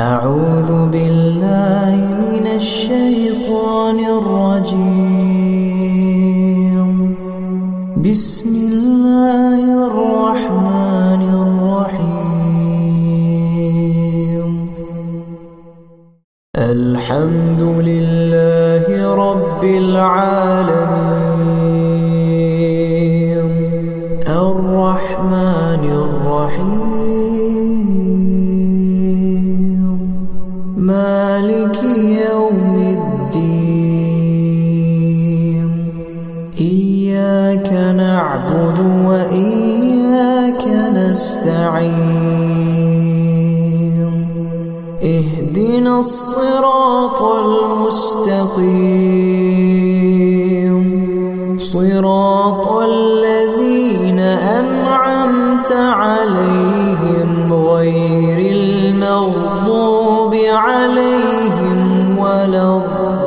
أعوذ بالله من الشيطان الرجيم. بسم الله الرحمن الرحيم. الحمد لله رب العالمين الرحمن الرحيم مالك يوم الدين. إياك نعبد وإياك نستعين. اهدنا الصراط المستقيم صراط الذين أنعمت عليهم غير المغضوب عليهم ولا الضالين.